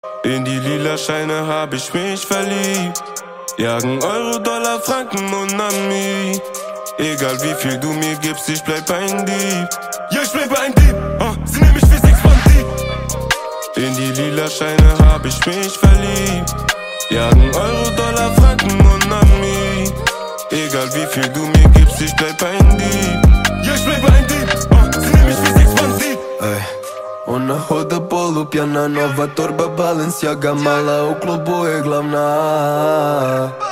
In die lila Scheine hab ich mich verliebt. Jagen Euro, Dollar, Franken und Ami. Egal wie viel du mir gibst, ich bleib ein Dieb. Ja, ich bleib ein Dieb, sie nehmen mich für Six-Bandit. In die lila Scheine hab ich mich verliebt. Jagen Euro, Dollar, Franken und Ami. Egal wie viel du mir gibst, ich bleib ein Dieb. Ja, ich bleib ein Dieb, sie nehmen mich für Six-Bandit. Ona hoda polupjana, nova torba Balenciaga, mala u klubu je glavna.